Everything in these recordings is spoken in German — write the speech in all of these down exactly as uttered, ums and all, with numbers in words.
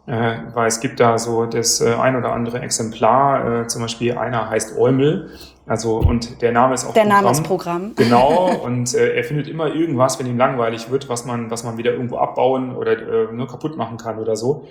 äh, weil es gibt da so das äh, ein oder andere Exemplar, äh, zum Beispiel einer heißt Eumel, also und der Name ist auch Der Programm. Name ist Programm. Genau, und äh, er findet immer irgendwas, wenn ihm langweilig wird, was man, was man wieder irgendwo abbauen oder äh, nur kaputt machen kann oder so.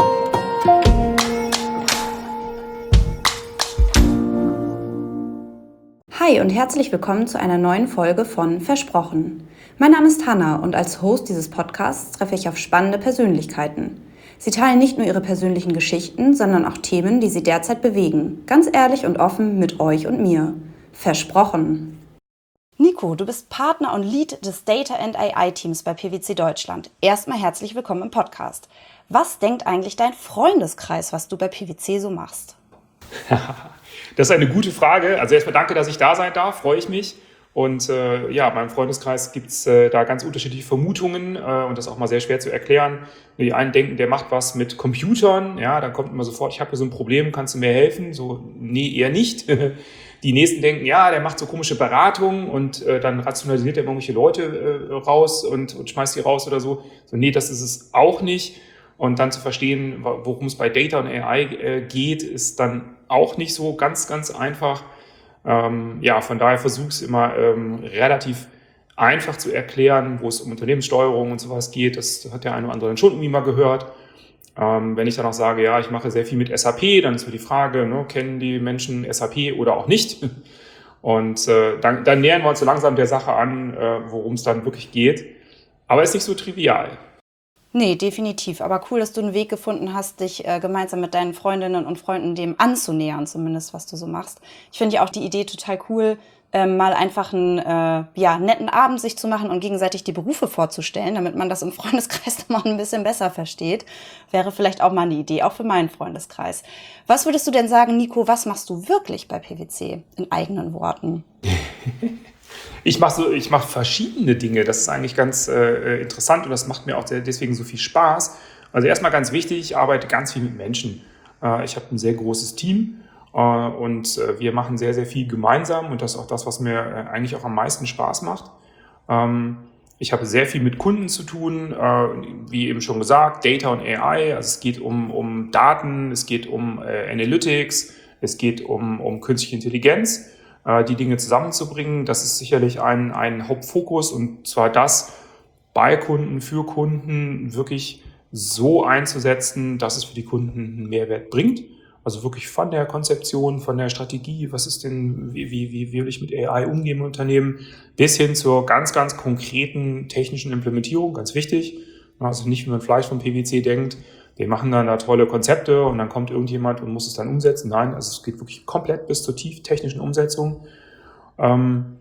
Hi und herzlich willkommen zu einer neuen Folge von Versprochen. Mein Name ist Hannah und als Host dieses Podcasts treffe ich auf spannende Persönlichkeiten. Sie teilen nicht nur ihre persönlichen Geschichten, sondern auch Themen, die sie derzeit bewegen. Ganz ehrlich und offen mit euch und mir. Versprochen. Nico, du bist Partner und Lead des Data and A I-Teams bei P W C Deutschland. Erstmal herzlich willkommen im Podcast. Was denkt eigentlich dein Freundeskreis, was du bei P W C so machst? Das ist eine gute Frage. Also erstmal danke, dass ich da sein darf, freue ich mich. Und äh, ja, in meinem Freundeskreis gibt es äh, da ganz unterschiedliche Vermutungen äh, und das ist auch mal sehr schwer zu erklären. Die einen denken, der macht was mit Computern, ja, dann kommt immer sofort, ich habe hier so ein Problem, kannst du mir helfen? So, nee, eher nicht. Die nächsten denken, ja, der macht so komische Beratungen und äh, dann rationalisiert er irgendwelche Leute äh, raus und, und schmeißt die raus oder so. So, nee, das ist es auch nicht. Und dann zu verstehen, worum es bei Data und A I äh, geht, ist dann auch nicht so ganz, ganz einfach. Ähm, ja, von daher versuche ich es immer ähm, relativ einfach zu erklären, wo es um Unternehmenssteuerung und sowas geht. Das hat der eine oder andere dann schon irgendwie mal gehört. Ähm, wenn ich dann auch sage, ja, ich mache sehr viel mit S A P, dann ist mir die Frage, ne, kennen die Menschen S A P oder auch nicht? Und äh, dann, dann nähern wir uns so langsam der Sache an, äh, worum es dann wirklich geht. Aber es ist nicht so trivial. Nee, definitiv. Aber cool, dass du einen Weg gefunden hast, dich äh, gemeinsam mit deinen Freundinnen und Freunden dem anzunähern, zumindest, was du so machst. Ich finde ja auch die Idee total cool, ähm, mal einfach einen äh, ja, netten Abend sich zu machen und gegenseitig die Berufe vorzustellen, damit man das im Freundeskreis noch mal ein bisschen besser versteht. Wäre vielleicht auch mal eine Idee, auch für meinen Freundeskreis. Was würdest du denn sagen, Nico, was machst du wirklich bei P W C, in eigenen Worten? Ich mache so, ich mache verschiedene Dinge. Das ist eigentlich ganz äh, interessant und das macht mir auch deswegen so viel Spaß. Also erstmal ganz wichtig, ich arbeite ganz viel mit Menschen. Äh, ich habe ein sehr großes Team äh, und äh, wir machen sehr, sehr viel gemeinsam und das ist auch das, was mir äh, eigentlich auch am meisten Spaß macht. Ähm, ich habe sehr viel mit Kunden zu tun, äh, wie eben schon gesagt, Data und A I. Also es geht um, um Daten, es geht um äh, Analytics, es geht um, um künstliche Intelligenz. Die Dinge zusammenzubringen. Das ist sicherlich ein, ein Hauptfokus und zwar das bei Kunden, für Kunden wirklich so einzusetzen, dass es für die Kunden einen Mehrwert bringt. Also wirklich von der Konzeption, von der Strategie, was ist denn, wie, wie, wie will ich mit A I umgehen im Unternehmen, bis hin zur ganz, ganz konkreten technischen Implementierung, ganz wichtig. Also nicht, wie man vielleicht vom P W C denkt, wir machen dann da tolle Konzepte und dann kommt irgendjemand und muss es dann umsetzen. Nein, also es geht wirklich komplett bis zur tief technischen Umsetzung. Ähm,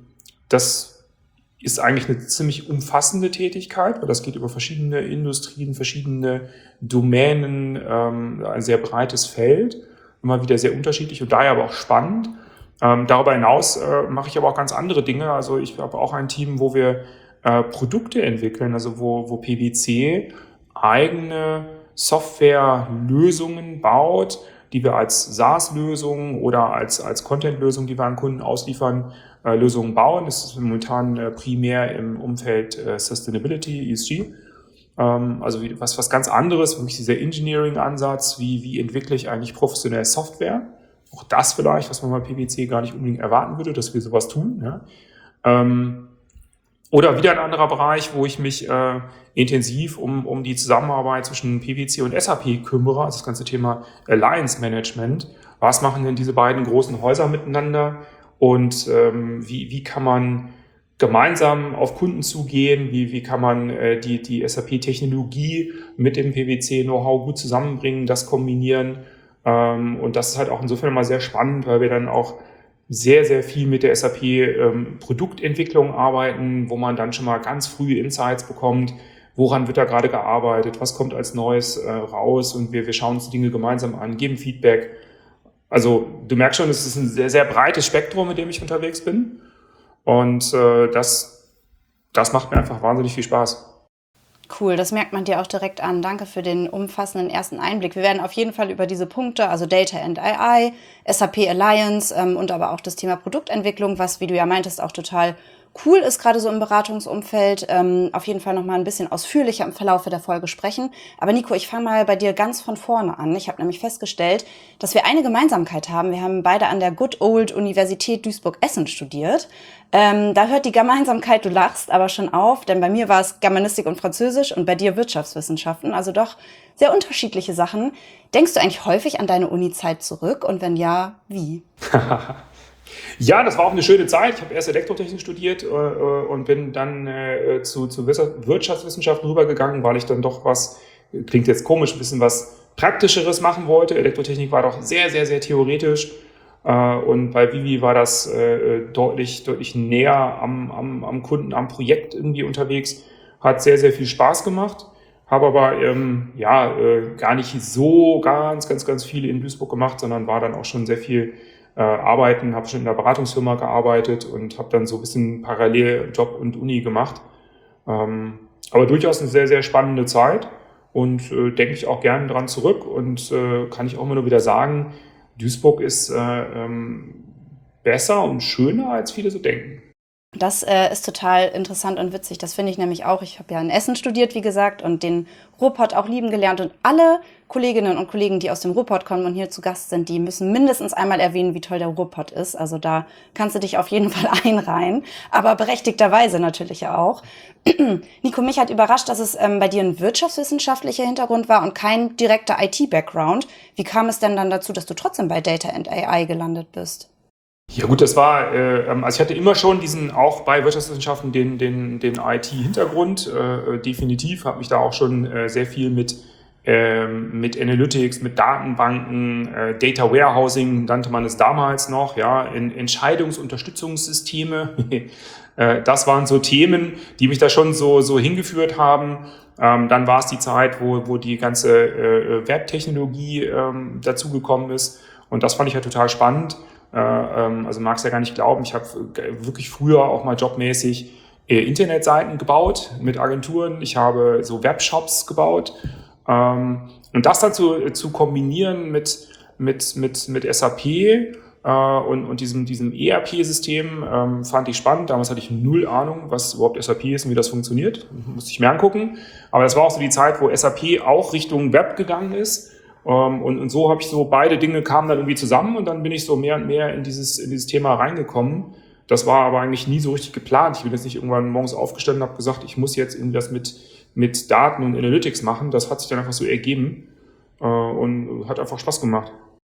das ist eigentlich eine ziemlich umfassende Tätigkeit, weil das geht über verschiedene Industrien, verschiedene Domänen, ähm, ein sehr breites Feld, immer wieder sehr unterschiedlich und daher aber auch spannend. Ähm, darüber hinaus äh, mache ich aber auch ganz andere Dinge. Also ich habe auch ein Team, wo wir äh, Produkte entwickeln, also wo, wo P W C eigene Softwarelösungen baut, die wir als SaaS-Lösungen oder als, als Content-Lösungen, die wir an Kunden ausliefern, äh, Lösungen bauen. Das ist momentan äh, primär im Umfeld äh, Sustainability, E S G. Ähm, also wie, was, was ganz anderes, wirklich dieser Engineering-Ansatz, wie, wie entwickle ich eigentlich professionelle Software. Auch das vielleicht, was man bei P W C gar nicht unbedingt erwarten würde, dass wir sowas tun. Ja. Ähm, Oder wieder ein anderer Bereich, wo ich mich äh, intensiv um, um die Zusammenarbeit zwischen P W C und S A P kümmere, also das ganze Thema Alliance Management. Was machen denn diese beiden großen Häuser miteinander und ähm, wie, wie kann man gemeinsam auf Kunden zugehen, wie, wie kann man äh, die, die S A P-Technologie mit dem P W C-Know-how gut zusammenbringen, das kombinieren. Ähm, und das ist halt auch insofern mal sehr spannend, weil wir dann auch sehr, sehr viel mit der S A P-Produktentwicklung ähm, arbeiten, wo man dann schon mal ganz früh Insights bekommt, woran wird da gerade gearbeitet, was kommt als Neues äh, raus und wir, wir schauen uns die Dinge gemeinsam an, geben Feedback. Also du merkst schon, es ist ein sehr, sehr breites Spektrum, mit dem ich unterwegs bin und äh, das, das macht mir einfach wahnsinnig viel Spaß. Cool, das merkt man dir auch direkt an. Danke für den umfassenden ersten Einblick. Wir werden auf jeden Fall über diese Punkte, also Data and A I, S A P Alliance ähm, und aber auch das Thema Produktentwicklung, was, wie du ja meintest, auch total cool ist, gerade so im Beratungsumfeld, ähm, auf jeden Fall noch mal ein bisschen ausführlicher im Verlauf der Folge sprechen. Aber Nico, ich fange mal bei dir ganz von vorne an. Ich habe nämlich festgestellt, dass wir eine Gemeinsamkeit haben. Wir haben beide an der Good Old Universität Duisburg-Essen studiert. Ähm, da hört die Gemeinsamkeit, du lachst, aber schon auf, denn bei mir war es Germanistik und Französisch und bei dir Wirtschaftswissenschaften, also doch sehr unterschiedliche Sachen. Denkst du eigentlich häufig an deine Uni-Zeit zurück und wenn ja, wie? Ja, das war auch eine schöne Zeit. Ich habe erst Elektrotechnik studiert äh, und bin dann äh, zu, zu Wirtschaftswissenschaften rübergegangen, weil ich dann doch was, klingt jetzt komisch, ein bisschen was Praktischeres machen wollte. Elektrotechnik war doch sehr, sehr, sehr theoretisch. Äh, und bei Vivi war das äh, deutlich, deutlich näher am, am, am Kunden, am Projekt irgendwie unterwegs. Hat sehr, sehr viel Spaß gemacht. Habe aber ähm, ja, äh, gar nicht so ganz, ganz, ganz viel in Duisburg gemacht, sondern war dann auch schon sehr viel äh, arbeiten, habe schon in der Beratungsfirma gearbeitet und habe dann so ein bisschen parallel Job und Uni gemacht. Ähm, aber durchaus eine sehr, sehr spannende Zeit und äh, denke ich auch gerne dran zurück und äh, kann ich auch immer nur wieder sagen, Duisburg ist äh, ähm, besser und schöner, als viele so denken. Das äh, ist total interessant und witzig. Das finde ich nämlich auch. Ich habe ja in Essen studiert, wie gesagt, und den Ruhrpott auch lieben gelernt. Und alle Kolleginnen und Kollegen, die aus dem Ruhrpott kommen und hier zu Gast sind, die müssen mindestens einmal erwähnen, wie toll der Ruhrpott ist. Also da kannst du dich auf jeden Fall einreihen. Aber berechtigterweise natürlich auch. Nico, mich hat überrascht, dass es ähm, bei dir ein wirtschaftswissenschaftlicher Hintergrund war und kein direkter I T-Background. Wie kam es denn dann dazu, dass du trotzdem bei Data and A I gelandet bist? Ja gut, das war, äh, also ich hatte immer schon diesen, auch bei Wirtschaftswissenschaften, den, den, den I T-Hintergrund, äh, definitiv, habe mich da auch schon äh, sehr viel mit, äh, mit Analytics, mit Datenbanken, äh, Data Warehousing, nannte man es damals noch, ja, in Entscheidungsunterstützungssysteme, äh, das waren so Themen, die mich da schon so, so hingeführt haben. Ähm, dann war es die Zeit, wo, wo die ganze äh, Webtechnologie ähm, dazugekommen ist und das fand ich ja total spannend. Also magst ja gar nicht glauben, ich habe wirklich früher auch mal jobmäßig Internetseiten gebaut mit Agenturen. Ich habe so Webshops gebaut. Und das dann zu, zu kombinieren mit, mit, mit, mit S A P und, und diesem, diesem E R P-System fand ich spannend. Damals hatte ich null Ahnung, was überhaupt S A P ist und wie das funktioniert. Musste ich mir angucken. Aber das war auch so die Zeit, wo S A P auch Richtung Web gegangen ist. Um, und, und so habe ich so, beide Dinge kamen dann irgendwie zusammen und dann bin ich so mehr und mehr in dieses, in dieses Thema reingekommen. Das war aber eigentlich nie so richtig geplant. Ich bin jetzt nicht irgendwann morgens aufgestanden und habe gesagt, ich muss jetzt irgendwie das mit, mit Daten und Analytics machen. Das hat sich dann einfach so ergeben uh, und hat einfach Spaß gemacht.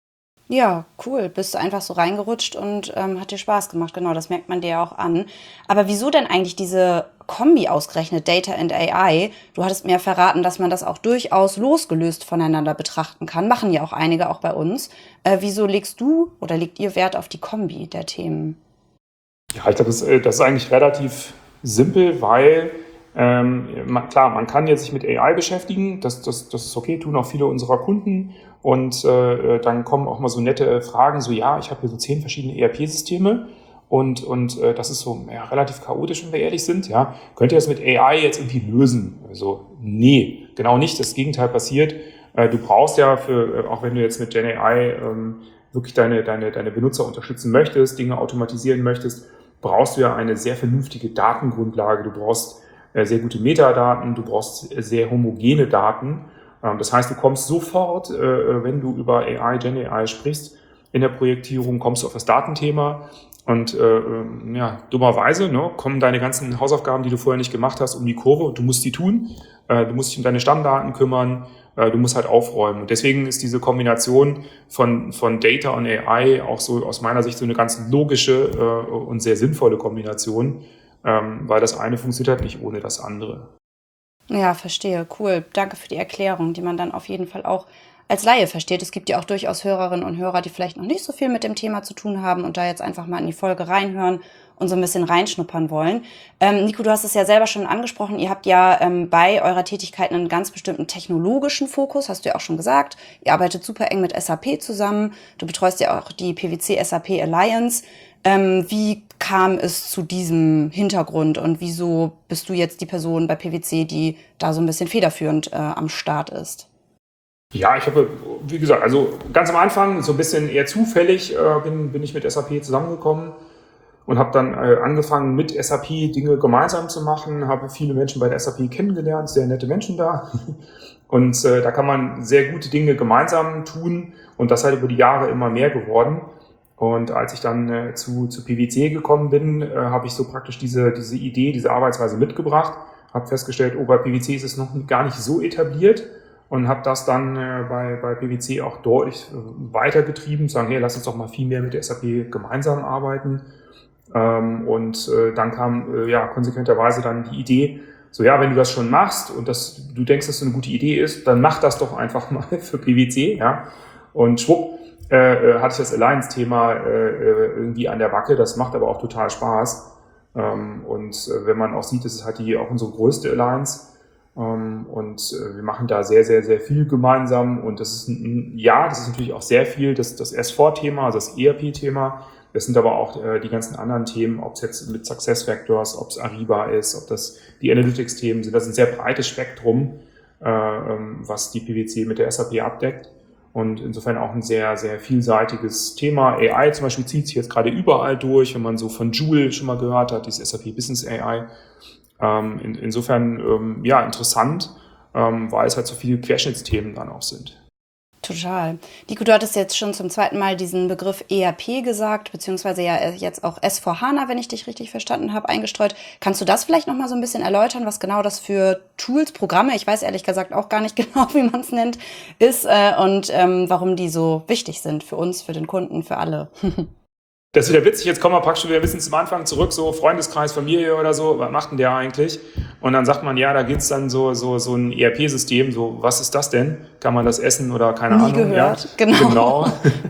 Ja, cool. Bist du einfach so reingerutscht und ähm, hat dir Spaß gemacht. Genau, das merkt man dir ja auch an. Aber wieso denn eigentlich diese Kombi ausgerechnet, Data and A I? Du hattest mir verraten, dass man das auch durchaus losgelöst voneinander betrachten kann. Machen ja auch einige, auch bei uns. Äh, wieso legst du oder legt ihr Wert auf die Kombi der Themen? Ja, ich glaube, das, das ist eigentlich relativ simpel, weil Ähm, man, klar, man kann jetzt sich mit A I beschäftigen, das, das, das ist okay, tun auch viele unserer Kunden und äh, dann kommen auch mal so nette Fragen, so ja, ich habe hier so zehn verschiedene E R P-Systeme und, und äh, das ist so ja, relativ chaotisch, wenn wir ehrlich sind, ja. Könnt ihr das mit A I jetzt irgendwie lösen? Also nee, genau nicht, das Gegenteil passiert. Äh, du brauchst ja, für, äh, auch wenn du jetzt mit Gen A I ähm, wirklich deine, deine, deine Benutzer unterstützen möchtest, Dinge automatisieren möchtest, brauchst du ja eine sehr vernünftige Datengrundlage, du brauchst sehr gute Metadaten, du brauchst sehr homogene Daten. Das heißt, du kommst sofort, wenn du über A I, Gen A I sprichst, in der Projektierung kommst du auf das Datenthema und ja, dummerweise ne, kommen deine ganzen Hausaufgaben, die du vorher nicht gemacht hast, um die Kurve und du musst die tun. Du musst dich um deine Stammdaten kümmern, du musst halt aufräumen. Und deswegen ist diese Kombination von, von Data und A I auch so aus meiner Sicht so eine ganz logische und sehr sinnvolle Kombination. Ähm, weil das eine funktioniert halt nicht ohne das andere. Ja, verstehe. Cool. Danke für die Erklärung, die man dann auf jeden Fall auch als Laie versteht. Es gibt ja auch durchaus Hörerinnen und Hörer, die vielleicht noch nicht so viel mit dem Thema zu tun haben und da jetzt einfach mal in die Folge reinhören und so ein bisschen reinschnuppern wollen. Ähm, Nico, du hast es ja selber schon angesprochen. Ihr habt ja ähm, bei eurer Tätigkeit einen ganz bestimmten technologischen Fokus, hast du ja auch schon gesagt. Ihr arbeitet super eng mit S A P zusammen. Du betreust ja auch die P W C S A P Alliance. Ähm, wie kam es zu diesem Hintergrund und wieso bist du jetzt die Person bei P W C, die da so ein bisschen federführend äh, am Start ist? Ja, ich habe, wie gesagt, also ganz am Anfang so ein bisschen eher zufällig äh, bin, bin ich mit S A P zusammengekommen und habe dann äh, angefangen mit S A P Dinge gemeinsam zu machen, habe viele Menschen bei der S A P kennengelernt, sehr nette Menschen da und äh, da kann man sehr gute Dinge gemeinsam tun und das halt über die Jahre immer mehr geworden. Und als ich dann äh, zu, zu P W C gekommen bin, äh, habe ich so praktisch diese, diese Idee, diese Arbeitsweise mitgebracht, habe festgestellt, oh, bei P W C ist es noch gar nicht so etabliert und habe das dann äh, bei, bei P W C auch deutlich äh, weitergetrieben, sagen, hey, lass uns doch mal viel mehr mit der S A P gemeinsam arbeiten. Ähm, und äh, dann kam äh, ja konsequenterweise dann die Idee, so ja, wenn du das schon machst und das, du denkst, dass das eine gute Idee ist, dann mach das doch einfach mal für P W C, ja. Und schwupp, Äh, hatte ich das Alliance-Thema äh, irgendwie an der Backe. Das macht aber auch total Spaß. Ähm, und äh, wenn man auch sieht, das ist halt die auch unsere größte Alliance. Ähm, und äh, wir machen da sehr, sehr, sehr viel gemeinsam. Und das ist ein, ja, das ist natürlich auch sehr viel das, das S vier Thema, also das E R P-Thema. Das sind aber auch äh, die ganzen anderen Themen, ob es jetzt mit SuccessFactors, ob es Ariba ist, ob das die Analytics-Themen sind. Das ist ein sehr breites Spektrum, äh, ähm, was die P W C mit der S A P abdeckt. Und insofern auch ein sehr, sehr vielseitiges Thema. A I zum Beispiel zieht sich jetzt gerade überall durch, wenn man so von Joule schon mal gehört hat, dieses S A P Business A I. Ähm, in, insofern, ähm, ja, interessant, ähm, weil es halt so viele Querschnittsthemen dann auch sind. Total. Nico, du hattest jetzt schon zum zweiten Mal diesen Begriff E R P gesagt, beziehungsweise ja jetzt auch S vier HANA, wenn ich dich richtig verstanden habe, eingestreut. Kannst du das vielleicht noch mal so ein bisschen erläutern, was genau das für Tools, Programme, ich weiß ehrlich gesagt auch gar nicht genau, wie man es nennt, ist äh, und ähm, warum die so wichtig sind für uns, für den Kunden, für alle? Das ist wieder witzig, jetzt kommen wir praktisch wieder ein bisschen zum Anfang zurück, so Freundeskreis, Familie oder so, was macht denn der eigentlich? Und dann sagt man, ja, da gibt's dann so, so, so ein E R P-System, so, was ist das denn? Kann man das essen oder keine Nie Ahnung? Gehört. Ja, Genau. genau.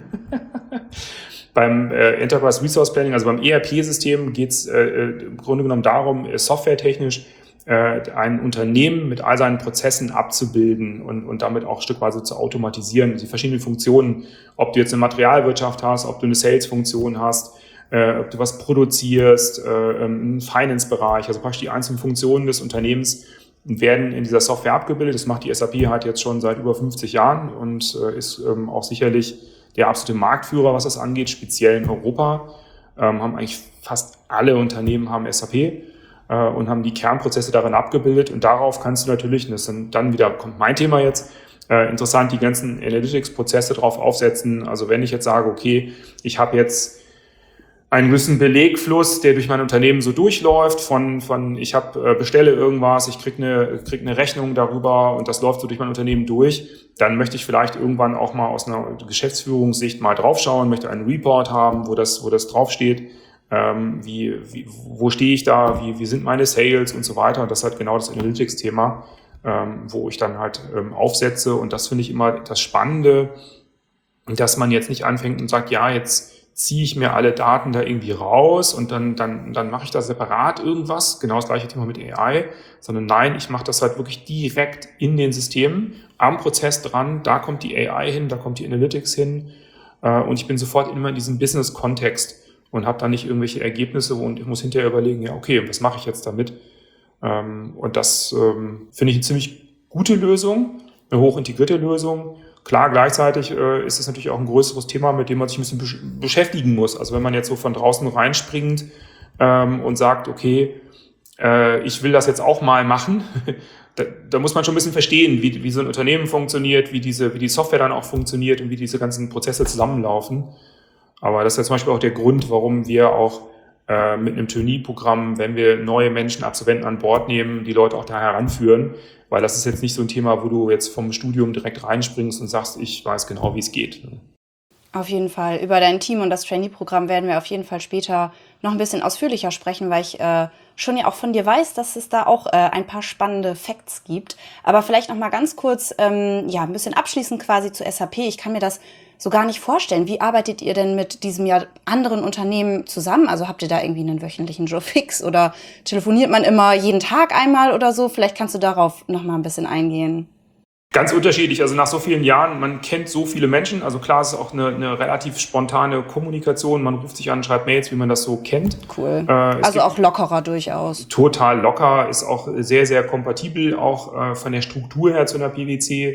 Beim äh, Enterprise Resource Planning, also beim E R P-System geht's äh, im Grunde genommen darum, äh, softwaretechnisch äh, ein Unternehmen mit all seinen Prozessen abzubilden und, und damit auch stückweise zu automatisieren. Die verschiedenen Funktionen, ob du jetzt eine Materialwirtschaft hast, ob du eine Sales-Funktion hast, äh, ob du was produzierst, äh, im Finance-Bereich, also praktisch die einzelnen Funktionen des Unternehmens werden in dieser Software abgebildet. Das macht die S A P halt jetzt schon seit über fünfzig Jahren und äh, ist ähm, auch sicherlich der absolute Marktführer, was das angeht, speziell in Europa. Ähm, haben eigentlich fast alle Unternehmen haben S A P äh, und haben die Kernprozesse darin abgebildet. Und darauf kannst du natürlich, und das dann, dann wieder kommt mein Thema jetzt, äh, interessant, die ganzen Analytics-Prozesse drauf aufsetzen. Also wenn ich jetzt sage, okay, ich habe jetzt einen gewissen Belegfluss, der durch mein Unternehmen so durchläuft, von, von ich habe äh, bestelle irgendwas, ich krieg eine, krieg eine Rechnung darüber und das läuft so durch mein Unternehmen durch, dann möchte ich vielleicht irgendwann auch mal aus einer Geschäftsführungssicht mal draufschauen, möchte einen Report haben, wo das, wo das draufsteht, ähm, wie, wie, wo stehe ich da, wie, wie sind meine Sales und so weiter. Und das ist halt genau das Analytics-Thema, ähm, wo ich dann halt ähm, aufsetze. Und das finde ich immer das Spannende, dass man jetzt nicht anfängt und sagt, ja, jetzt ziehe ich mir alle Daten da irgendwie raus und dann, dann, dann mache ich da separat irgendwas, genau das gleiche Thema mit A I, sondern nein, ich mache das halt wirklich direkt in den Systemen, am Prozess dran, da kommt die A I hin, da kommt die Analytics hin äh, und ich bin sofort immer in diesem Business-Kontext und habe da nicht irgendwelche Ergebnisse und ich muss hinterher überlegen, ja okay, was mache ich jetzt damit? Ähm, und das ähm, finde ich eine ziemlich gute Lösung, eine hochintegrierte Lösung. Klar, gleichzeitig äh, ist es natürlich auch ein größeres Thema, mit dem man sich ein bisschen besch- beschäftigen muss. Also wenn man jetzt so von draußen reinspringt ähm, und sagt, okay, äh, ich will das jetzt auch mal machen, da, da muss man schon ein bisschen verstehen, wie, wie so ein Unternehmen funktioniert, wie diese, wie die Software dann auch funktioniert und wie diese ganzen Prozesse zusammenlaufen. Aber das ist ja zum Beispiel auch der Grund, warum wir auch äh, mit einem Trainee-Programm, wenn wir neue Menschen, Absolventen an Bord nehmen, die Leute auch da heranführen. Weil das ist jetzt nicht so ein Thema, wo du jetzt vom Studium direkt reinspringst und sagst, ich weiß genau, wie es geht. Auf jeden Fall. Über dein Team und das Trainee-Programm werden wir auf jeden Fall später noch ein bisschen ausführlicher sprechen, weil ich äh, schon ja auch von dir weiß, dass es da auch äh, ein paar spannende Facts gibt. Aber vielleicht noch mal ganz kurz, ähm, ja, ein bisschen abschließend quasi zu S A P. Ich kann mir das so gar nicht vorstellen. Wie arbeitet ihr denn mit diesem ja anderen Unternehmen zusammen? Also habt ihr da irgendwie einen wöchentlichen Joe Fix oder telefoniert man immer jeden Tag einmal oder so? Vielleicht kannst du darauf noch mal ein bisschen eingehen. Ganz unterschiedlich. Also nach so vielen Jahren, man kennt so viele Menschen. Also klar, es ist auch eine, eine relativ spontane Kommunikation. Man ruft sich an, schreibt Mails, wie man das so kennt. Cool. Äh, also auch lockerer durchaus. Total locker, ist auch sehr, sehr kompatibel, auch äh, von der Struktur her zu einer P W C.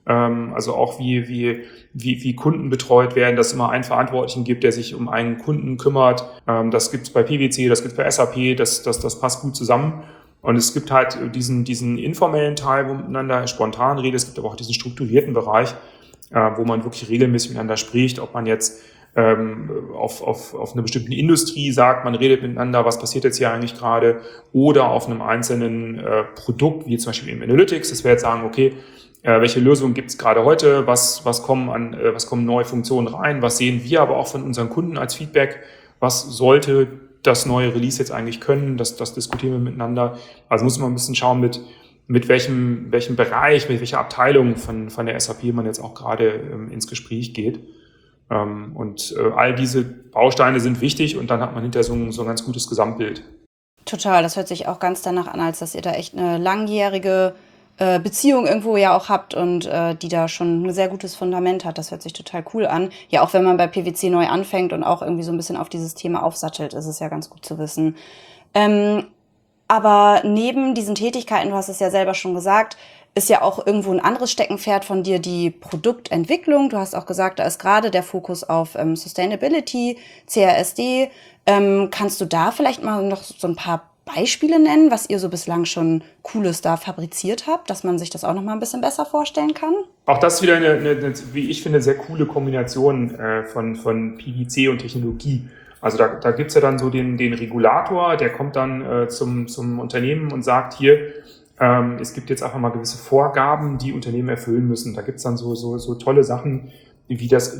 Ähm, also auch wie, wie, wie, wie Kunden betreut werden, dass es immer einen Verantwortlichen gibt, der sich um einen Kunden kümmert. Ähm, das gibt es bei P W C, das gibt es bei S A P, das, das, das passt gut zusammen. Und es gibt halt diesen, diesen informellen Teil, wo man miteinander spontan redet. Es gibt aber auch diesen strukturierten Bereich, äh, wo man wirklich regelmäßig miteinander spricht, ob man jetzt ähm, auf, auf, auf einer bestimmten Industrie sagt, man redet miteinander, was passiert jetzt hier eigentlich gerade, oder auf einem einzelnen äh, Produkt, wie zum Beispiel im Analytics, dass wir jetzt sagen, okay, äh, welche Lösungen gibt es gerade heute, was, was, kommen an, äh, was kommen neue Funktionen rein, was sehen wir aber auch von unseren Kunden als Feedback, was sollte das neue Release jetzt eigentlich können, das, das diskutieren wir miteinander. Also muss man ein bisschen schauen, mit, mit welchem, welchem Bereich, mit welcher Abteilung von, von der S A P man jetzt auch gerade ähm, ins Gespräch geht. Ähm, und äh, all diese Bausteine sind wichtig und dann hat man hinterher so ein, so ein ganz gutes Gesamtbild. Total, das hört sich auch ganz danach an, als dass ihr da echt eine langjährige äh, Beziehung irgendwo ja auch habt und äh, die da schon ein sehr gutes Fundament hat. Das hört sich total cool an. Ja, auch wenn man bei P W C neu anfängt und auch irgendwie so ein bisschen auf dieses Thema aufsattelt, ist es ja ganz gut zu wissen. Ähm, aber neben diesen Tätigkeiten, du hast es ja selber schon gesagt, ist ja auch irgendwo ein anderes Steckenpferd von dir die Produktentwicklung. Du hast auch gesagt, da ist gerade der Fokus auf ähm, Sustainability, C R S D. Ähm, kannst du da vielleicht mal noch so ein paar Beispiele nennen, was ihr so bislang schon Cooles da fabriziert habt, dass man sich das auch noch mal ein bisschen besser vorstellen kann? Auch das ist wieder eine, eine, eine wie ich finde, sehr coole Kombination äh, von, von P V C und Technologie. Also da, da gibt's ja dann so den, den Regulator, der kommt dann äh, zum, zum Unternehmen und sagt, hier, ähm, es gibt jetzt einfach mal gewisse Vorgaben, die Unternehmen erfüllen müssen. Da gibt's dann so, so, so tolle Sachen wie das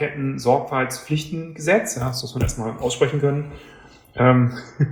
Lieferketten-Sorgfaltspflichtengesetz, ja, das muss man erstmal aussprechen können. Ähm,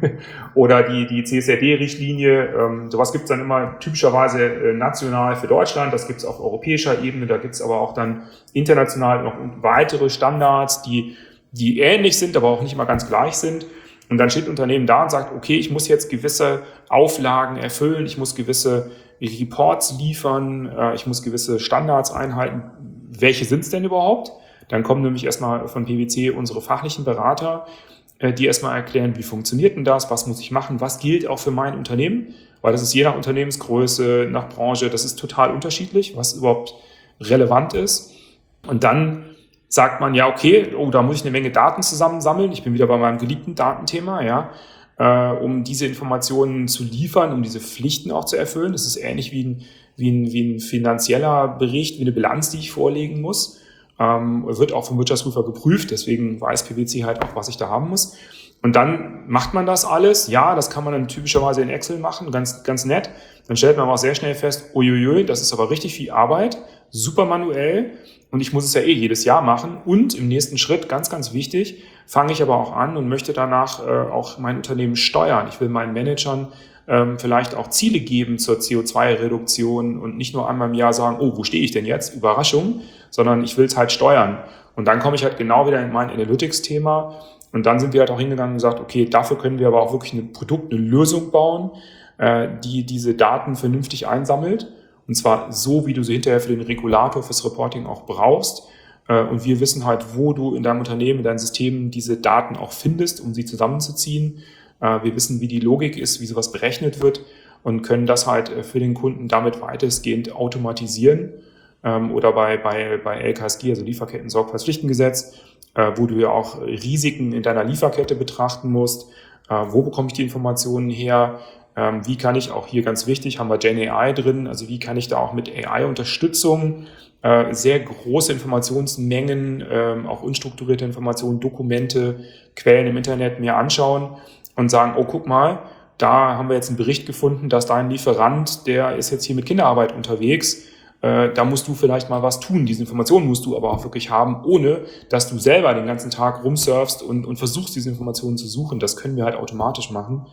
oder die, die C S R D-Richtlinie, ähm, sowas gibt's dann immer typischerweise äh, national für Deutschland, das gibt's auf europäischer Ebene, da gibt's aber auch dann international noch weitere Standards, die, die ähnlich sind, aber auch nicht immer ganz gleich sind. Und dann steht ein Unternehmen da und sagt, okay, ich muss jetzt gewisse Auflagen erfüllen, ich muss gewisse Reports liefern, äh, ich muss gewisse Standards einhalten. Welche sind's denn überhaupt? Dann kommen nämlich erstmal von P W C unsere fachlichen Berater, die erstmal erklären, wie funktioniert denn das, was muss ich machen, was gilt auch für mein Unternehmen, weil das ist je nach Unternehmensgröße, nach Branche, das ist total unterschiedlich, was überhaupt relevant ist. Und dann sagt man, ja, okay, oh, da muss ich eine Menge Daten zusammensammeln, ich bin wieder bei meinem geliebten Datenthema, ja, äh, um diese Informationen zu liefern, um diese Pflichten auch zu erfüllen. Das ist ähnlich wie ein, wie ein, wie ein finanzieller Bericht, wie eine Bilanz, die ich vorlegen muss. Ähm, wird auch vom Wirtschaftsprüfer geprüft, deswegen weiß P W C halt auch, was ich da haben muss. Und dann macht man das alles. Ja, das kann man dann typischerweise in Excel machen, ganz, ganz nett. Dann stellt man aber auch sehr schnell fest, uiuiui, das ist aber richtig viel Arbeit, super manuell und ich muss es ja eh jedes Jahr machen. Und im nächsten Schritt, ganz, ganz wichtig, fange ich aber auch an und möchte danach äh, auch mein Unternehmen steuern. Ich will meinen Managern ähm, vielleicht auch Ziele geben zur C O zwei Reduktion und nicht nur einmal im Jahr sagen, oh, wo stehe ich denn jetzt? Überraschung, sondern ich will es halt steuern. Und dann komme ich halt genau wieder in mein Analytics-Thema und dann sind wir halt auch hingegangen und gesagt, okay, dafür können wir aber auch wirklich ein Produkt, eine Lösung bauen, äh, die diese Daten vernünftig einsammelt und zwar so, wie du sie hinterher für den Regulator, fürs Reporting auch brauchst. Äh, und wir wissen halt, wo du in deinem Unternehmen, in deinen Systemen diese Daten auch findest, um sie zusammenzuziehen. Wir wissen, wie die Logik ist, wie sowas berechnet wird und können das halt für den Kunden damit weitestgehend automatisieren. Oder bei, bei, bei L K S G, also Lieferketten-Sorgfaltspflichtengesetz, wo du ja auch Risiken in deiner Lieferkette betrachten musst. Wo bekomme ich die Informationen her? Wie kann ich auch hier ganz wichtig, haben wir Gen A I drin, also wie kann ich da auch mit A I-Unterstützung sehr große Informationsmengen, auch unstrukturierte Informationen, Dokumente, Quellen im Internet mir anschauen und sagen, oh, guck mal, da haben wir jetzt einen Bericht gefunden, dass dein Lieferant, der ist jetzt hier mit Kinderarbeit unterwegs, äh, da musst du vielleicht mal was tun. Diese Informationen musst du aber auch wirklich haben, ohne dass du selber den ganzen Tag rumsurfst und, und versuchst, diese Informationen zu suchen. Das können wir halt automatisch machen.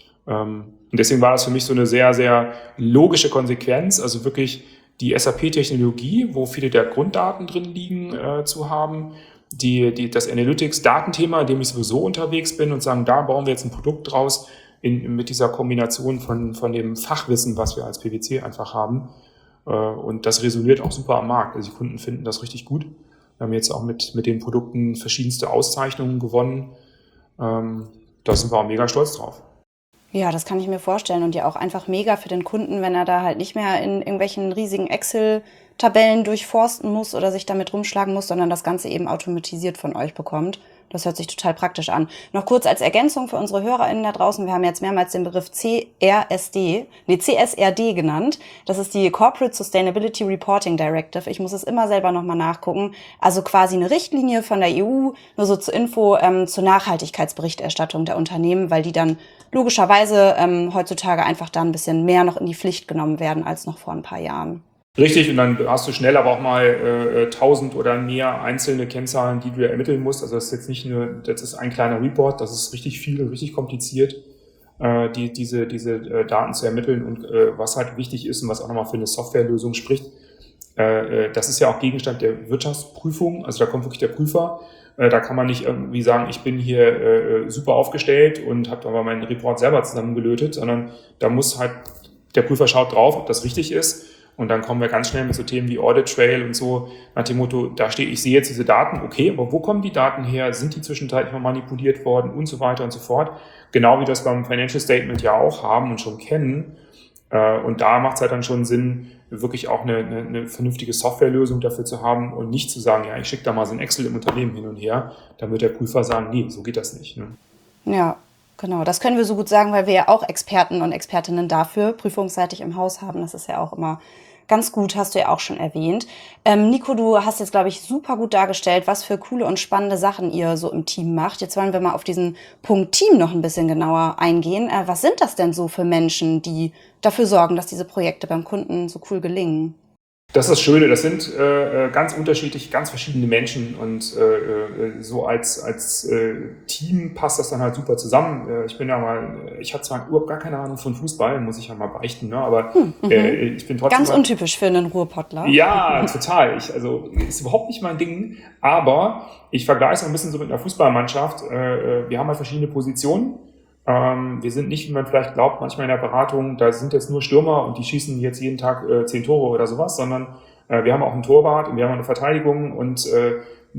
Ähm, und deswegen war das für mich so eine sehr, sehr logische Konsequenz, also wirklich die S A P-Technologie, wo viele der Grunddaten drin liegen, äh, zu haben, Die, die, das Analytics-Datenthema, in dem ich sowieso unterwegs bin und sagen, da bauen wir jetzt ein Produkt draus in, mit dieser Kombination von, von dem Fachwissen, was wir als P W C einfach haben. Und das resoniert auch super am Markt. Also die Kunden finden das richtig gut. Wir haben jetzt auch mit, mit den Produkten verschiedenste Auszeichnungen gewonnen. Da sind wir auch mega stolz drauf. Ja, das kann ich mir vorstellen und ja auch einfach mega für den Kunden, wenn er da halt nicht mehr in irgendwelchen riesigen Excel Tabellen durchforsten muss oder sich damit rumschlagen muss, sondern das Ganze eben automatisiert von euch bekommt. Das hört sich total praktisch an. Noch kurz als Ergänzung für unsere HörerInnen da draußen. Wir haben jetzt mehrmals den Begriff C R S D, nee, C S R D genannt. Das ist die Corporate Sustainability Reporting Directive. Ich muss es immer selber nochmal nachgucken. Also quasi eine Richtlinie von der E U, nur so zur Info, ähm, zur Nachhaltigkeitsberichterstattung der Unternehmen, weil die dann logischerweise ähm, heutzutage einfach da ein bisschen mehr noch in die Pflicht genommen werden als noch vor ein paar Jahren. Richtig, und dann hast du schnell aber auch mal äh, tausend oder mehr einzelne Kennzahlen, die du ermitteln musst. Also das ist jetzt nicht nur, das ist ein kleiner Report, das ist richtig viel und richtig kompliziert, äh, die, diese, diese äh, Daten zu ermitteln. Und äh, was halt wichtig ist und was auch nochmal für eine Softwarelösung spricht, äh, das ist ja auch Gegenstand der Wirtschaftsprüfung. Also da kommt wirklich der Prüfer. Äh, da kann man nicht irgendwie sagen, ich bin hier äh, super aufgestellt und habe aber meinen Report selber zusammengelötet, sondern da muss halt, der Prüfer schaut drauf, ob das richtig ist. Und dann kommen wir ganz schnell mit so Themen wie Audit Trail und so, nach dem Motto, da steht, ich sehe jetzt diese Daten, okay, aber wo kommen die Daten her? Sind die zwischenzeitlich mal manipuliert worden und so weiter und so fort? Genau wie wir das beim Financial Statement ja auch haben und schon kennen. Und da macht es halt dann schon Sinn, wirklich auch eine, eine, eine vernünftige Softwarelösung dafür zu haben und nicht zu sagen, ja, ich schicke da mal so ein Excel im Unternehmen hin und her. Dann wird der Prüfer sagen, nee, so geht das nicht. Ne? Ja, genau. Das können wir so gut sagen, weil wir ja auch Experten und Expertinnen dafür prüfungsseitig im Haus haben. Das ist ja auch immer ganz gut, hast du ja auch schon erwähnt. Ähm, Nico, du hast jetzt, glaube ich, super gut dargestellt, was für coole und spannende Sachen ihr so im Team macht. Jetzt wollen wir mal auf diesen Punkt Team noch ein bisschen genauer eingehen. Äh, was sind das denn so für Menschen, die dafür sorgen, dass diese Projekte beim Kunden so cool gelingen? Das ist das Schöne, das sind äh, ganz unterschiedlich, ganz verschiedene Menschen und äh, so als als äh, Team passt das dann halt super zusammen. Äh, ich bin ja mal, ich habe zwar überhaupt gar keine Ahnung von Fußball, muss ich ja mal beichten, ne? Aber hm, äh, ich bin trotzdem ganz mal, untypisch für einen Ruhrpottler. Ja, total. Ich, also ist überhaupt nicht mein Ding, aber ich vergleiche es ein bisschen so mit einer Fußballmannschaft. Äh, wir haben halt verschiedene Positionen. Ähm, wir sind nicht, wie man vielleicht glaubt, manchmal in der Beratung, da sind jetzt nur Stürmer und die schießen jetzt jeden Tag äh, zehn Tore oder sowas, sondern äh, wir haben auch einen Torwart und wir haben eine Verteidigung und äh,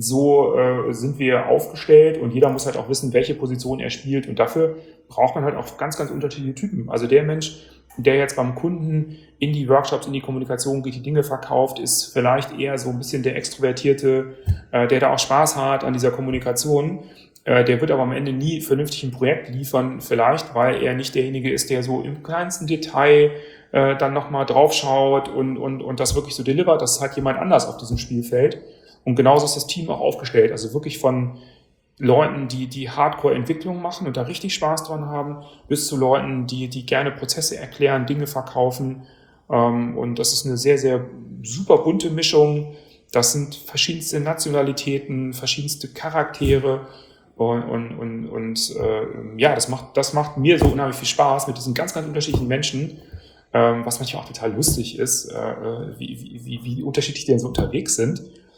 so äh, sind wir aufgestellt und jeder muss halt auch wissen, welche Position er spielt und dafür braucht man halt auch ganz, ganz unterschiedliche Typen. Also der Mensch, der jetzt beim Kunden in die Workshops, in die Kommunikation geht, die Dinge verkauft, ist vielleicht eher so ein bisschen der Extrovertierte, äh, der da auch Spaß hat an dieser Kommunikation. Der wird aber am Ende nie vernünftig ein Projekt liefern, vielleicht, weil er nicht derjenige ist, der so im kleinsten Detail äh, dann nochmal draufschaut und, und, und das wirklich so delivert. Das ist halt jemand anders auf diesem Spielfeld. Und genauso ist das Team auch aufgestellt. Also wirklich von Leuten, die die Hardcore-Entwicklung machen und da richtig Spaß dran haben, bis zu Leuten, die, die gerne Prozesse erklären, Dinge verkaufen. Ähm, und das ist eine sehr, sehr super bunte Mischung. Das sind verschiedenste Nationalitäten, verschiedenste Charaktere. Und, und, und, und äh, ja, das macht, das macht mir so unheimlich viel Spaß mit diesen ganz, ganz unterschiedlichen Menschen, ähm, was manchmal auch total lustig ist, äh, wie, wie, wie unterschiedlich die denn so unterwegs sind.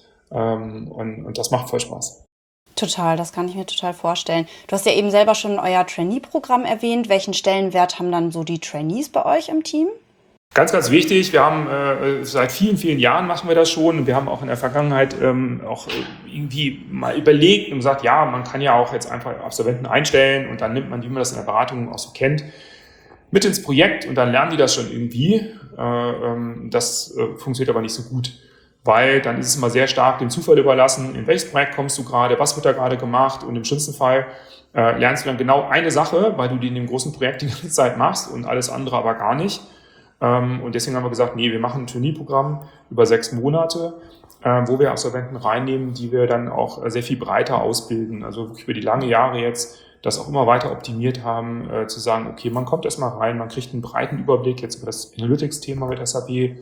Ähm, und, und das macht voll Spaß. Total, das kann ich mir total vorstellen. Du hast ja eben selber schon euer Trainee-Programm erwähnt. Welchen Stellenwert haben dann so die Trainees bei euch im Team? Ganz, ganz wichtig. Wir haben äh, seit vielen, vielen Jahren machen wir das schon. Wir haben auch in der Vergangenheit ähm, auch irgendwie mal überlegt und gesagt, ja, man kann ja auch jetzt einfach Absolventen einstellen und dann nimmt man, wie man das in der Beratung auch so kennt, mit ins Projekt und dann lernen die das schon irgendwie. Äh, ähm, das äh, funktioniert aber nicht so gut, weil dann ist es immer sehr stark dem Zufall überlassen, in welches Projekt kommst du gerade, was wird da gerade gemacht und im schlimmsten Fall äh, lernst du dann genau eine Sache, weil du die in dem großen Projekt die ganze Zeit machst und alles andere aber gar nicht. Und deswegen haben wir gesagt, nee, wir machen ein Trainee-Programm über sechs Monate, wo wir Absolventen reinnehmen, die wir dann auch sehr viel breiter ausbilden. Also wirklich über die lange Jahre jetzt das auch immer weiter optimiert haben, zu sagen, okay, man kommt erstmal rein, man kriegt einen breiten Überblick jetzt über das Analytics-Thema mit S A P,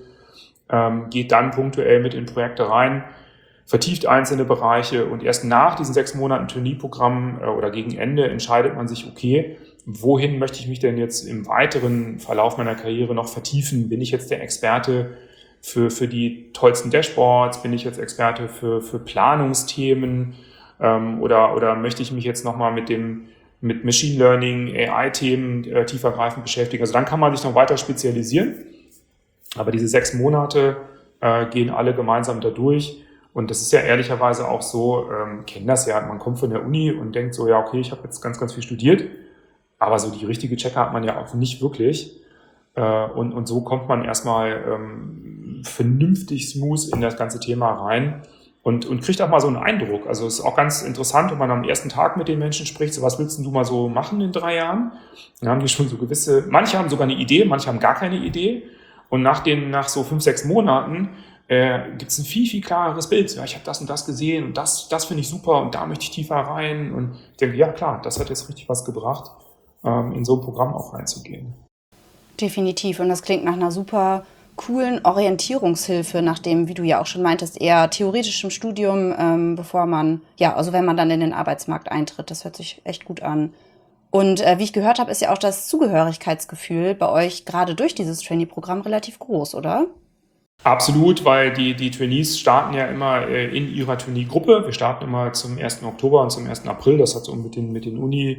geht dann punktuell mit in Projekte rein, vertieft einzelne Bereiche und erst nach diesen sechs Monaten Trainee-Programm oder gegen Ende entscheidet man sich, okay, wohin möchte ich mich denn jetzt im weiteren Verlauf meiner Karriere noch vertiefen? Bin ich jetzt der Experte für, für die tollsten Dashboards? Bin ich jetzt Experte für, für Planungsthemen? Ähm, oder, oder möchte ich mich jetzt nochmal mit dem, mit Machine Learning, A I-Themen äh, tiefergreifend beschäftigen? Also dann kann man sich noch weiter spezialisieren. Aber diese sechs Monate äh, gehen alle gemeinsam da durch. Und das ist ja ehrlicherweise auch so, ähm, kennen das ja, man kommt von der Uni und denkt so, ja, okay, ich habe jetzt ganz, ganz viel studiert. Aber so die richtige Checker hat man ja auch nicht wirklich. Und, und so kommt man erstmal vernünftig smooth in das ganze Thema rein und, und kriegt auch mal so einen Eindruck. Also es ist auch ganz interessant, wenn man am ersten Tag mit den Menschen spricht, so was willst denn du mal so machen in drei Jahren? Dann haben die schon so gewisse, manche haben sogar eine Idee, manche haben gar keine Idee. Und nach den, nach so fünf, sechs Monaten äh, gibt es ein viel, viel klareres Bild. Ja, ich habe das und das gesehen und das, das finde ich super und da möchte ich tiefer rein. Und ich denke, ja klar, das hat jetzt richtig was gebracht, ähm, in so ein Programm auch reinzugehen. Definitiv. Und das klingt nach einer super coolen Orientierungshilfe, nachdem, wie du ja auch schon meintest, eher theoretischem Studium, ähm, bevor man, ja, also wenn man dann in den Arbeitsmarkt eintritt. Das hört sich echt gut an. Und äh, wie ich gehört habe, ist ja auch das Zugehörigkeitsgefühl bei euch gerade durch dieses Trainee-Programm relativ groß, oder? Absolut, weil die, die Trainees starten ja immer äh, in ihrer Trainee-Gruppe. Wir starten immer zum ersten Oktober und zum ersten April. Das hat so mit den, mit den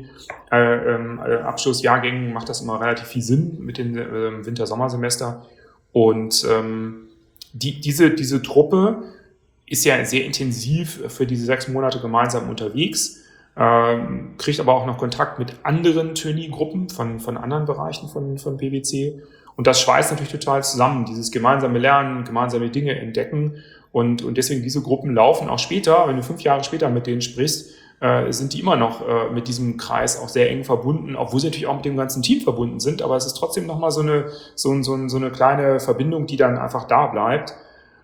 Uni-Abschlussjahrgängen äh, macht das immer relativ viel Sinn mit den äh, Winter-Sommersemester. Und ähm, die, diese, diese Truppe ist ja sehr intensiv für diese sechs Monate gemeinsam unterwegs. Ähm, kriegt aber auch noch Kontakt mit anderen Trainee-Gruppen von, von anderen Bereichen von, von P W C. Und das schweißt natürlich total zusammen, dieses gemeinsame Lernen, gemeinsame Dinge entdecken. Und, und deswegen diese Gruppen laufen auch später, wenn du fünf Jahre später mit denen sprichst, äh, sind die immer noch äh, mit diesem Kreis auch sehr eng verbunden, obwohl sie natürlich auch mit dem ganzen Team verbunden sind. Aber es ist trotzdem nochmal so eine, so, so, so eine kleine Verbindung, die dann einfach da bleibt.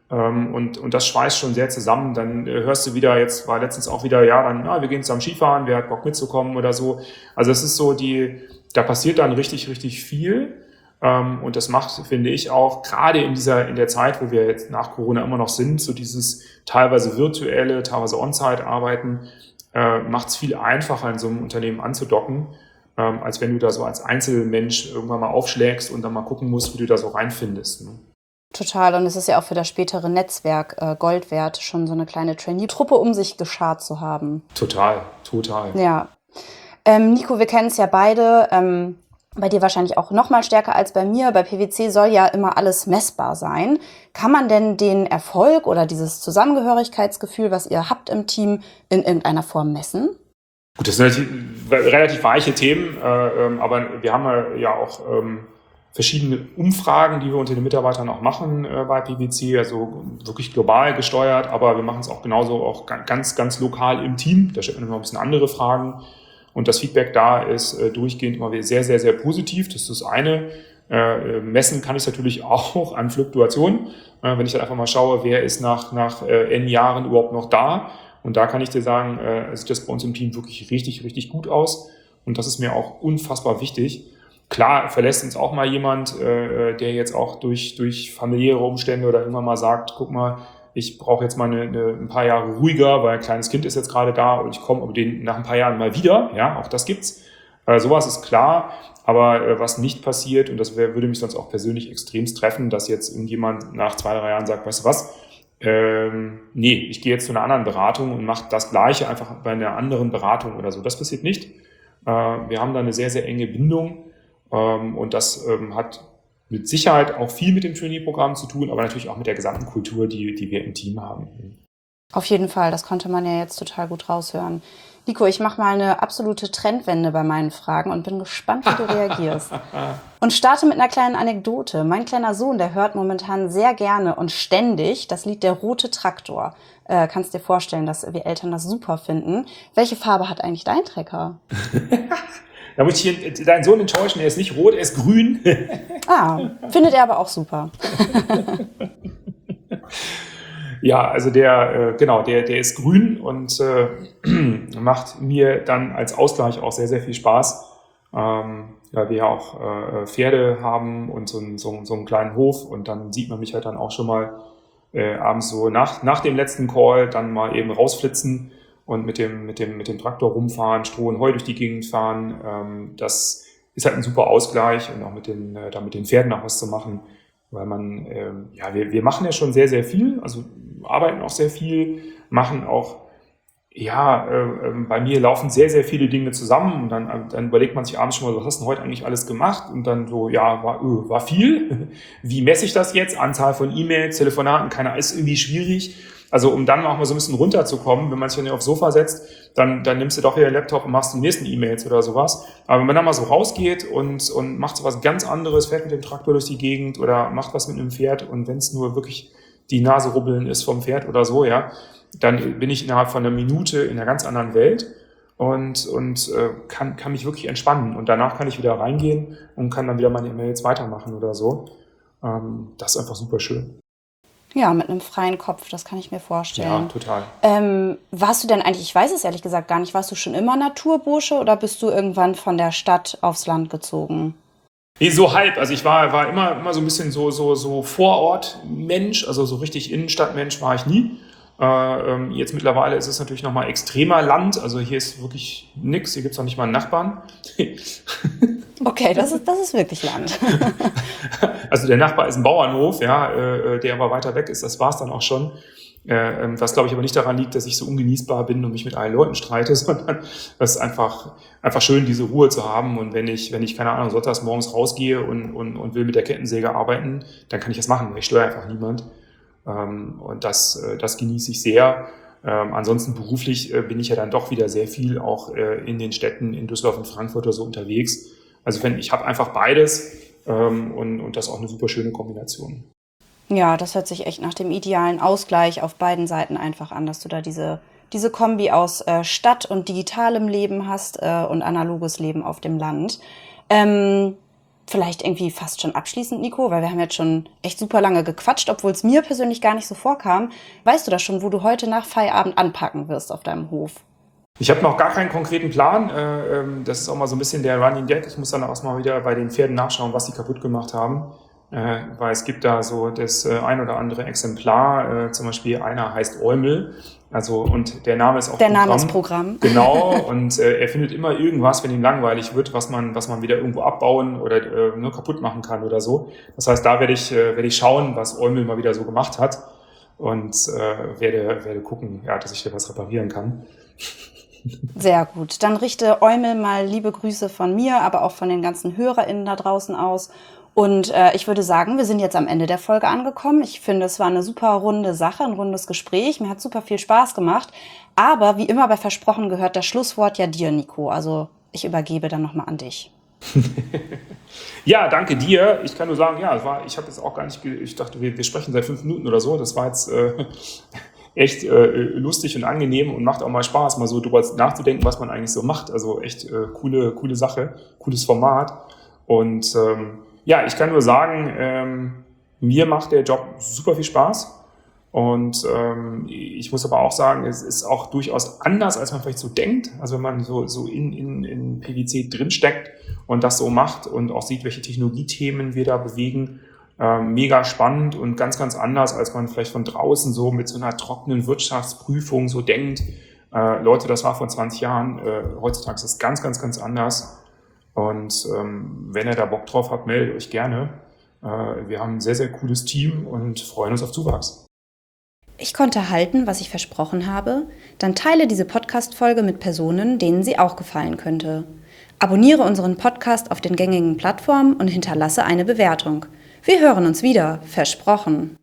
Und, und das schweißt schon sehr zusammen. Dann hörst du wieder, jetzt war letztens auch wieder, ja, dann, na, wir gehen zusammen Skifahren, wer hat Bock mitzukommen oder so. Also es ist so die, da passiert dann richtig, richtig viel. Und das macht, finde ich, auch gerade in dieser, in der Zeit, wo wir jetzt nach Corona immer noch sind, so dieses teilweise virtuelle, teilweise On-Site-Arbeiten, macht es viel einfacher, in so einem Unternehmen anzudocken, als wenn du da so als Einzelmensch irgendwann mal aufschlägst und dann mal gucken musst, wie du da so reinfindest, ne? Total. Und es ist ja auch für das spätere Netzwerk äh, Gold wert, schon so eine kleine Trainee-Truppe um sich geschart zu haben. Total, total. Ja. Ähm, Nico, wir kennen es ja beide. Ähm, bei dir wahrscheinlich auch noch mal stärker als bei mir. Bei P W C soll ja immer alles messbar sein. Kann man denn den Erfolg oder dieses Zusammengehörigkeitsgefühl, was ihr habt im Team, in irgendeiner Form messen? Gut, das sind relativ, relativ weiche Themen, äh, aber wir haben ja auch ähm, verschiedene Umfragen, die wir unter den Mitarbeitern auch machen äh, bei P W C, also wirklich global gesteuert, aber wir machen es auch genauso auch ganz, ganz lokal im Team. Da stellt man noch ein bisschen andere Fragen und das Feedback da ist äh, durchgehend immer sehr, sehr, sehr positiv. Das ist das eine. Äh, messen kann ich natürlich auch an Fluktuationen, äh, wenn ich dann einfach mal schaue, wer ist nach, nach äh, N Jahren überhaupt noch da. Und da kann ich dir sagen, äh, sieht das bei uns im Team wirklich richtig, richtig gut aus und das ist mir auch unfassbar wichtig. Klar verlässt uns auch mal jemand, äh, der jetzt auch durch, durch familiäre Umstände oder irgendwann mal sagt, guck mal, ich brauche jetzt mal eine, eine, ein paar Jahre ruhiger, weil ein kleines Kind ist jetzt gerade da und ich komme aber den nach ein paar Jahren mal wieder. Ja, auch das gibt's. Äh, sowas ist klar. Aber äh, was nicht passiert, und das wär, würde mich sonst auch persönlich extremst treffen, dass jetzt irgendjemand nach zwei, drei Jahren sagt, weißt du was, ähm, nee, ich gehe jetzt zu einer anderen Beratung und mache das Gleiche einfach bei einer anderen Beratung oder so. Das passiert nicht. Äh, wir haben da eine sehr, sehr enge Bindung. Und das hat mit Sicherheit auch viel mit dem Trainee-Programm zu tun, aber natürlich auch mit der gesamten Kultur, die, die wir im Team haben. Auf jeden Fall, das konnte man ja jetzt total gut raushören. Nico, ich mache mal eine absolute Trendwende bei meinen Fragen und bin gespannt, wie du reagierst. Und starte mit einer kleinen Anekdote. Mein kleiner Sohn, der hört momentan sehr gerne und ständig das Lied Der rote Traktor. Äh, kannst dir vorstellen, dass wir Eltern das super finden. Welche Farbe hat eigentlich dein Trecker? Da muss ich hier deinen Sohn enttäuschen, er ist nicht rot, er ist grün. Ah, findet er aber auch super. Ja, also der, äh, genau, der, der ist grün und äh, macht mir dann als Ausgleich auch sehr, sehr viel Spaß, ähm, weil wir ja auch äh, Pferde haben und so, ein, so, so einen kleinen Hof und dann sieht man mich halt dann auch schon mal äh, abends so nach, nach dem letzten Call dann mal eben rausflitzen und mit dem, mit dem, mit dem Traktor rumfahren, Stroh und Heu durch die Gegend fahren. Ähm, das ist halt ein super Ausgleich und auch mit den, äh, da mit den Pferden auch was zu machen, weil man, ähm, ja, wir, wir machen ja schon sehr, sehr viel, also arbeiten auch sehr viel, machen auch, ja, äh, bei mir laufen sehr, sehr viele Dinge zusammen und dann, dann überlegt man sich abends schon mal, was hast du denn heute eigentlich alles gemacht? Und dann so, ja, war, öh, war viel. Wie messe ich das jetzt? Anzahl von E-Mails, Telefonaten, keiner, ist irgendwie schwierig. Also um dann auch mal so ein bisschen runterzukommen, wenn man sich dann aufs Sofa setzt, dann, dann nimmst du doch wieder den Laptop und machst die nächsten E-Mails oder sowas. Aber wenn man dann mal so rausgeht und, und macht so was ganz anderes, fährt mit dem Traktor durch die Gegend oder macht was mit einem Pferd und wenn es nur wirklich die Nase rubbeln ist vom Pferd oder so, ja, dann bin ich innerhalb von einer Minute in einer ganz anderen Welt und, und äh, kann, kann mich wirklich entspannen. Und danach kann ich wieder reingehen und kann dann wieder meine E-Mails weitermachen oder so. Ähm, das ist einfach super schön. Ja, mit einem freien Kopf, das kann ich mir vorstellen. Ja, total. Ähm, warst du denn eigentlich, ich weiß es ehrlich gesagt gar nicht, warst du schon immer Naturbursche oder bist du irgendwann von der Stadt aufs Land gezogen? Nee, so halb. Also ich war, war immer, immer so ein bisschen so, so, so Vorort-Mensch, also so richtig Innenstadtmensch war ich nie. Äh, ähm, jetzt mittlerweile ist es natürlich nochmal extremer Land. Also hier ist wirklich nix, hier gibt's noch nicht mal einen Nachbarn. Okay, das ist, das ist wirklich Land. Also der Nachbar ist ein Bauernhof, ja, äh, der aber weiter weg ist, das war's dann auch schon. Äh, was glaube ich aber nicht daran liegt, dass ich so ungenießbar bin und mich mit allen Leuten streite, sondern es ist einfach, einfach schön, diese Ruhe zu haben. Und wenn ich, wenn ich, keine Ahnung, sonntags morgens rausgehe und, und, und will mit der Kettensäge arbeiten, dann kann ich das machen, weil ich störe einfach niemand. Ähm, und das, äh, das genieße ich sehr. Ähm, ansonsten beruflich äh, bin ich ja dann doch wieder sehr viel auch äh, in den Städten in Düsseldorf und Frankfurt oder so unterwegs. Also wenn ich habe einfach beides ähm, und, und das ist auch eine super schöne Kombination. Ja, das hört sich echt nach dem idealen Ausgleich auf beiden Seiten einfach an, dass du da diese, diese Kombi aus äh, Stadt und digitalem Leben hast äh, und analoges Leben auf dem Land. Ähm, vielleicht irgendwie fast schon abschließend, Nico, weil wir haben jetzt schon echt super lange gequatscht, obwohl es mir persönlich gar nicht so vorkam. Weißt du das schon, wo du heute nach Feierabend anpacken wirst auf deinem Hof? Ich habe noch gar keinen konkreten Plan. Äh, ähm, das ist auch mal so ein bisschen der Running Gag. Ich muss dann auch mal wieder bei den Pferden nachschauen, was sie kaputt gemacht haben. Äh, weil es gibt da so das äh, ein oder andere Exemplar, äh, zum Beispiel einer heißt Eumel, also und der Name ist auch Der Programm. Name ist Programm. Genau, und äh, er findet immer irgendwas, wenn ihm langweilig wird, was man, was man wieder irgendwo abbauen oder äh, nur kaputt machen kann oder so. Das heißt, da werde ich, äh, werde ich schauen, was Eumel mal wieder so gemacht hat und äh, werde, werde gucken, ja, dass ich da was reparieren kann. Sehr gut. Dann richte Eumel mal liebe Grüße von mir, aber auch von den ganzen HörerInnen da draußen aus. Und äh, ich würde sagen, wir sind jetzt am Ende der Folge angekommen. Ich finde, es war eine super runde Sache, ein rundes Gespräch. Mir hat super viel Spaß gemacht. Aber wie immer bei Versprochen gehört das Schlusswort ja dir, Nico. Also ich übergebe dann nochmal an dich. Ja, danke dir. Ich kann nur sagen, ja, es war, ich habe jetzt auch gar nicht, ge- ich dachte, wir, wir sprechen seit fünf Minuten oder so. Das war jetzt äh, echt äh, lustig und angenehm und macht auch mal Spaß, mal so drüber nachzudenken, was man eigentlich so macht. Also echt äh, coole, coole Sache, cooles Format. Und ähm, ja, ich kann nur sagen, ähm, mir macht der Job super viel Spaß. Und ähm, ich muss aber auch sagen, es ist auch durchaus anders, als man vielleicht so denkt. Also wenn man so, so in, in, in P W C drinsteckt und das so macht und auch sieht, welche Technologiethemen wir da bewegen, äh, mega spannend und ganz, ganz anders, als man vielleicht von draußen so mit so einer trockenen Wirtschaftsprüfung so denkt. Äh, Leute, das war vor zwanzig Jahren, äh, heutzutage ist das ganz, ganz, ganz anders. Und ähm, wenn ihr da Bock drauf habt, meldet euch gerne. Äh, wir haben ein sehr, sehr cooles Team und freuen uns auf Zuwachs. Ich konnte halten, was ich versprochen habe. Dann teile diese Podcast-Folge mit Personen, denen sie auch gefallen könnte. Abonniere unseren Podcast auf den gängigen Plattformen und hinterlasse eine Bewertung. Wir hören uns wieder, versprochen.